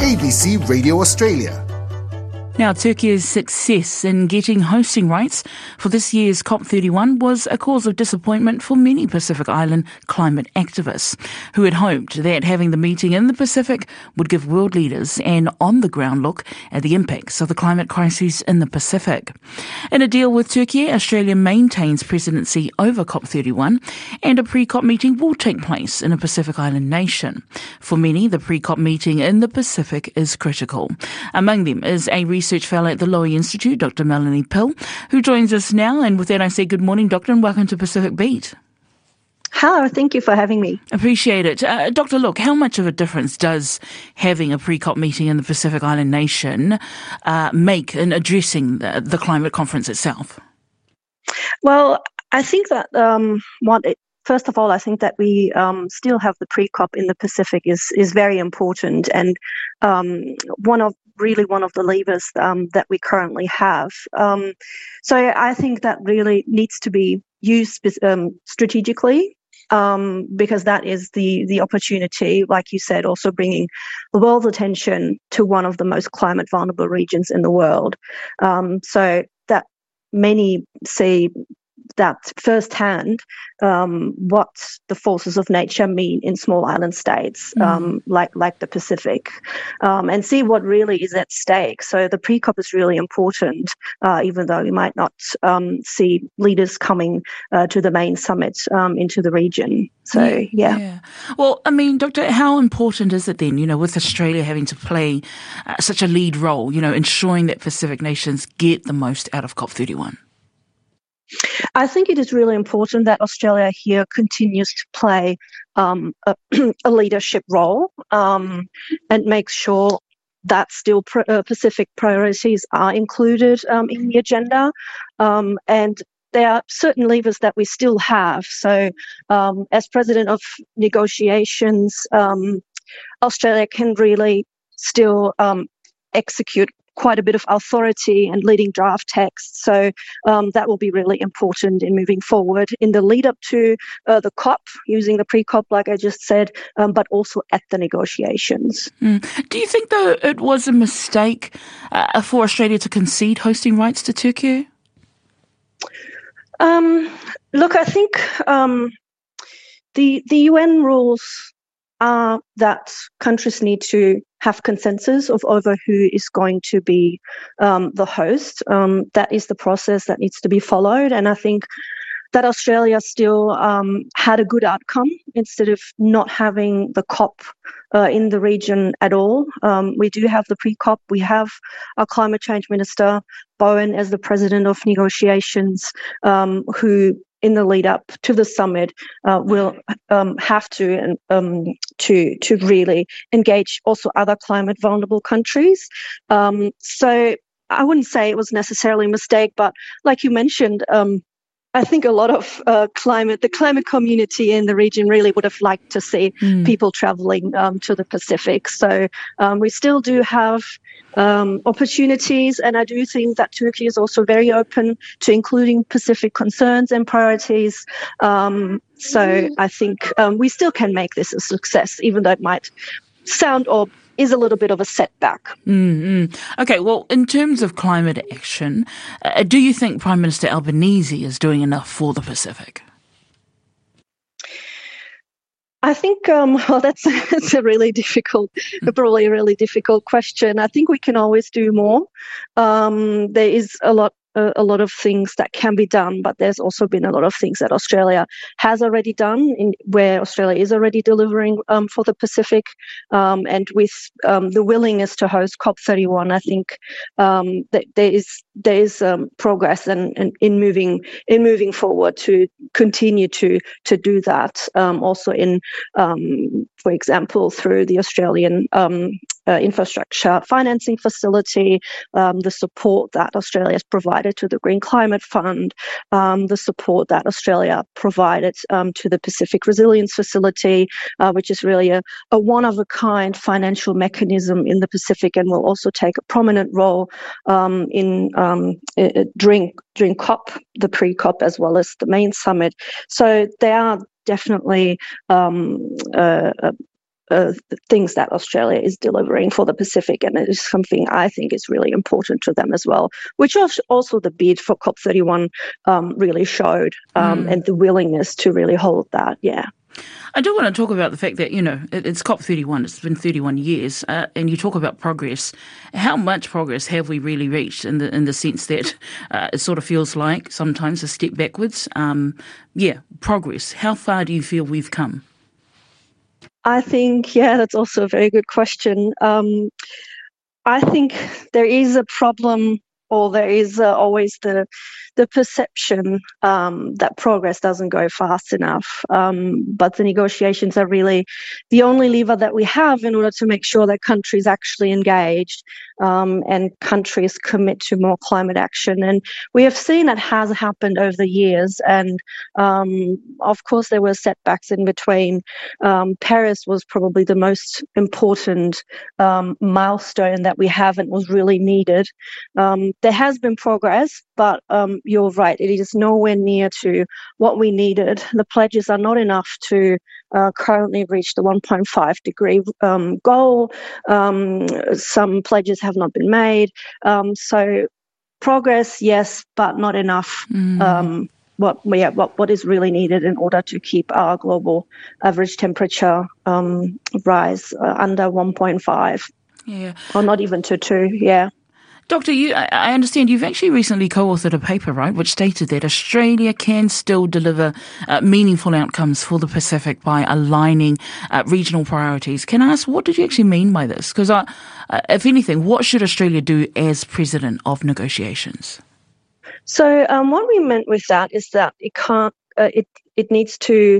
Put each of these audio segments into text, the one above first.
ABC Radio Australia. Now, Turkey's success in getting hosting rights for this year's COP31 was a cause of disappointment for many Pacific Island climate activists who had hoped that having the meeting in the Pacific would give world leaders an on-the-ground look at the impacts of the climate crisis in the Pacific. In a deal with Turkey, Australia maintains presidency over COP31 and a pre-COP meeting will take place in a Pacific Island nation. For many, the pre-COP meeting in the Pacific is critical. Among them is a research fellow at the Lowy Institute, Dr. Melanie Pill, who joins us now. And with that, I say good morning, Doctor, and welcome to Pacific Beat. Hello, thank you for having me. Appreciate it. Doctor, look, how much of a difference does having a pre-COP meeting in the Pacific Island nation make in addressing the climate conference itself? Well, I think that first of all, I think that we still have the pre-COP in the Pacific is very important, and one of the levers that we currently have. So I think that really needs to be used strategically, because that is the opportunity, like you said, also bringing the world's attention to one of the most climate vulnerable regions in the world. So that many see that firsthand what the forces of nature mean in small island states like the Pacific, and see what really is at stake. So the pre-COP is really important, even though we might not see leaders coming to the main summit into the region. So, yeah. Well, I mean, Doctor, how important is it then, with Australia having to play such a lead role, ensuring that Pacific nations get the most out of COP31? I think it is really important that Australia here continues to play a leadership role, and make sure that still Pacific priorities are included in the agenda. And there are certain levers that we still have. So as president of negotiations, Australia can really still execute quite a bit of authority and leading draft text. So that will be really important in moving forward in the lead up to the COP, using the pre-COP, like I just said, but also at the negotiations. Do you think, though, it was a mistake for Australia to concede hosting rights to Turkey? Look, I think the UN rules are that countries need to have consensus over who is going to be the host. That is the process that needs to be followed. And I think that Australia still had a good outcome instead of not having the COP in the region at all. We do have the pre-COP. We have our climate change minister, Bowen, as the president of negotiations, who in the lead up to the summit will have to really engage also other climate vulnerable countries. So I wouldn't say it was necessarily a mistake, but like you mentioned, I think a lot of the climate community in the region really would have liked to see people traveling to the Pacific. So we still do have opportunities, and I do think that Turkey is also very open to including Pacific concerns and priorities. So I think we still can make this a success, even though it might sound or is a little bit of a setback. Okay, well, in terms of climate action, do you think Prime Minister Albanese is doing enough for the Pacific? I think, that's a really difficult, probably a really difficult question. I think we can always do more. There is a lot of things that can be done, but there's also been a lot of things that Australia has already done, where Australia is already delivering for the Pacific, and with the willingness to host COP31, I think that there is progress and in moving forward to continue to do that. Also in, for example, through the Australian infrastructure financing facility, the support that Australia has provided to the Green Climate Fund, the support that Australia provided to the Pacific Resilience Facility, which is really a one-of-a-kind financial mechanism in the Pacific, and will also take a prominent role during COP, the pre-COP, as well as the main summit. So there are definitely things that Australia is delivering for the Pacific, and it is something I think is really important to them as well, which also the bid for COP31 really showed, and the willingness to really hold that, yeah. I do want to talk about the fact that, it's COP31, it's been 31 years, and you talk about progress. How much progress have we really reached in the sense that it sort of feels like sometimes a step backwards? Progress. How far do you feel we've come? I think, that's also a very good question. I think there is a problem, or there is always the perception that progress doesn't go fast enough. But the negotiations are really the only lever that we have in order to make sure that countries actually engaged and countries commit to more climate action. And we have seen that has happened over the years. And of course, there were setbacks in between. Paris was probably the most important milestone that we have and was really needed. There has been progress, but you're right, it is nowhere near to what we needed. The pledges are not enough to currently reach the 1.5 degree goal. Some pledges have not been made. So progress, yes, but not enough. What is really needed in order to keep our global average temperature rise under 1.5. Yeah. Or not even to 2, yeah. Doctor, I understand you've actually recently co-authored a paper, right, which stated that Australia can still deliver meaningful outcomes for the Pacific by aligning regional priorities. Can I ask, what did you actually mean by this? Because, if anything, what should Australia do as president of negotiations? So what we meant with that is that it needs to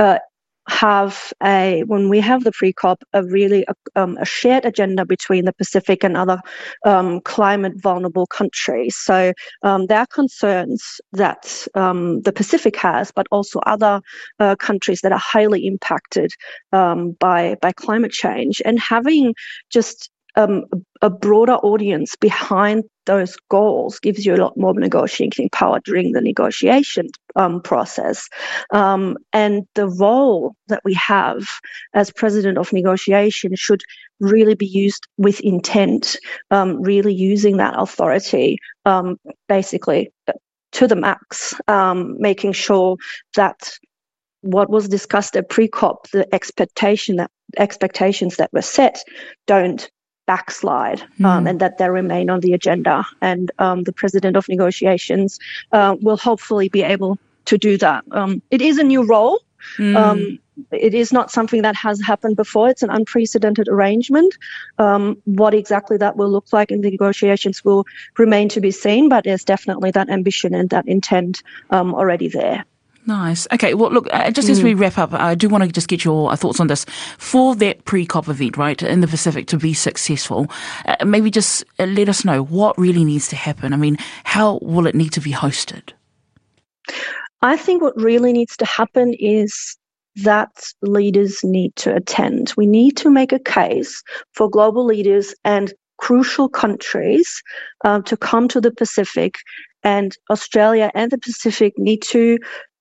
when we have the pre-COP, a shared agenda between the Pacific and other climate vulnerable countries. So there are concerns that the Pacific has, but also other countries that are highly impacted by climate change, and having just a broader audience behind those goals gives you a lot more negotiating power during the negotiation process. And the role that we have as president of negotiation should really be used with intent, really using that authority basically to the max, making sure that what was discussed at pre-COP, the expectations that were set don't backslide, and that they remain on the agenda. And the president of negotiations will hopefully be able to do that. It is a new role. It is not something that has happened before. It's an unprecedented arrangement. What exactly that will look like in the negotiations will remain to be seen, but there's definitely that ambition and that intent already there. Nice. Okay, well, look, just as we wrap up, I do want to just get your thoughts on this. For that pre-COP event, right, in the Pacific to be successful, maybe just let us know what really needs to happen. I mean, how will it need to be hosted? I think what really needs to happen is that leaders need to attend. We need to make a case for global leaders and crucial countries to come to the Pacific, and Australia and the Pacific need to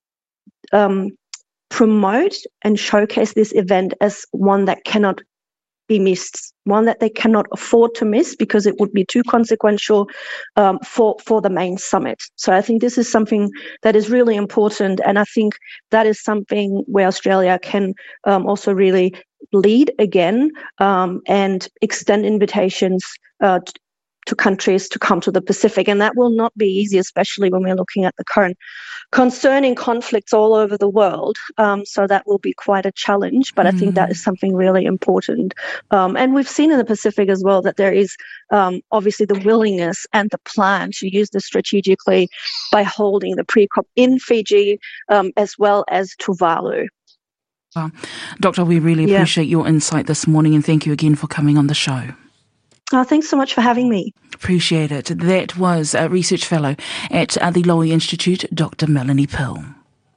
promote and showcase this event as one that cannot be missed, one that they cannot afford to miss, because it would be too consequential for the main summit. So I think this is something that is really important, and I think that is something where Australia can also really lead again and extend invitations to countries to come to the Pacific. And that will not be easy, especially when we're looking at the current concerning conflicts all over the world. So that will be quite a challenge, but I think that is something really important. And we've seen in the Pacific as well that there is obviously the willingness and the plan to use this strategically by holding the pre-COP in Fiji as well as Tuvalu. Well, Doctor, we really appreciate your insight this morning, and thank you again for coming on the show. Thanks so much for having me. Appreciate it. That was a research fellow at the Lowy Institute, Dr. Melanie Pill.